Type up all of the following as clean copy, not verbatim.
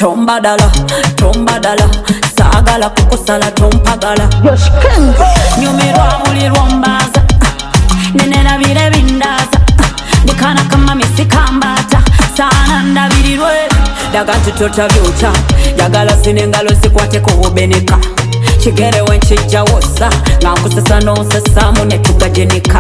tombadala, tombadala, sagala kukusala tompagala. Nyumirwa buli lwombaza, nenera bire bindaza, ndikana kama misikambata, sana ndabirirwe, daga tutota byuta, yagala sinengalo sikwate kububenika, kigere wenchijja wosa, ngakusesa n'onsesamu ne tugajenika.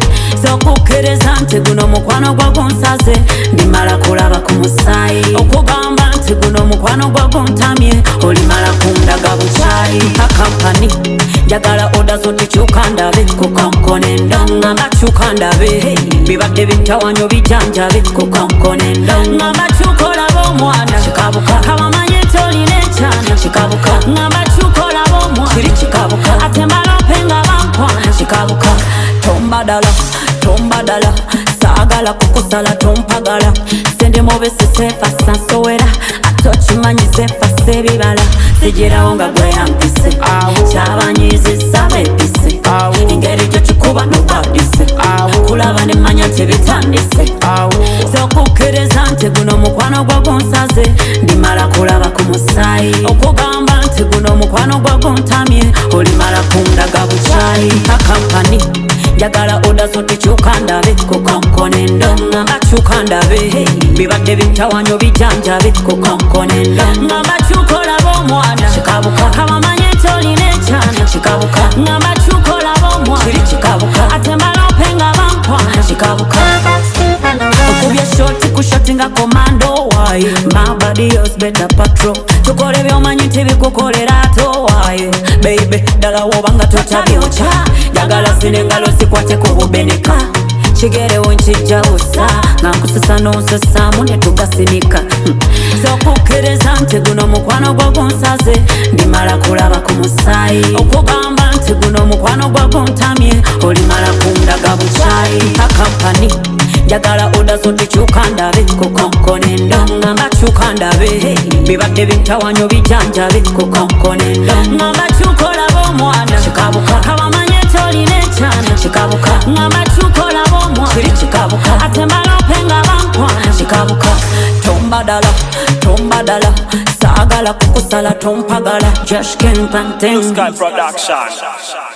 Sokukereza nti guno mukwano gwa gunsaze, ndimala kulaba ku musaayi, okugamba nti guno mukwano gwa guntamye, olimala kundaga bukyayi. Akampani njagala oda zo tukyuka ndabe, ku konkonendo ngamba kyuka ndabe, bibadde bitawanyo bijanjabe, ku konkonendo ngamba kyuka olaba omwana kikabuka, kabamanye tolina ekyana kikabuka, ngamba kyuka olaba omwana kiri kikabuka, ate malope nga bankwana kikabuka. Tombadala, tombadala, sagala kukusala tompagala, sende mobese sefa sansowera, atochimanyi sefa sebibala, sijirawo nga gwe yampise, kyabanyizisa bepise, engeri gye kikuba nobadise, kulaba ne manya tebitandise. Sokukereza nti guno mukwano gwa gunsaze, ndimala kulaba ku musaayi, okugamba nti guno mukwano gwa guntamye, olimala kundaga bukyayi. Akampani njagala oda zo tukyuka ndabe, ku konkonendo ngamba kyuka ndabe, bibadde bitawanyo bijanjabe, ku konkonendo ngamba kyuka olaba omwana kikabuka, kabamanye tolina ekyana kikabuka, ngamba kyuka olaba omwana kiri kikabuka, ate malope nga bankwana kikabuka. Okubye shoti ku shoti nga komando waye, my body yours better patrol, tukole byomanyi tebikukolera ato waye, baby dala wobanga totabyokya, njagala sinengalo sikwate kububenika, kigere wenchijja wosa, ngakusesa n'onsesamu ne tugasinika. Sokukereza nti guno mukwano gwa gunsaze, ndimala kulaba ku musaayi, okugamba nti guno mukwano gwa guntamye, olimala kundaga bukyayi. Akampani njagala oda zo tukyuka ndabe, ku konkonendo ngamba kyuka ndabe, bibadde bitawanyo bijanjabe, ku konkonendo ngamba kyuka olaba omwana kikabuka, kabamanye tolina ekyana kikabuka, ngamba kyuka olaba omwana kiri kikabuka, ate malope nga bankwana kikabuka. Tombadala, tombadala, sagala kukusala tompagala, Josh Ken Panteng Sky Production.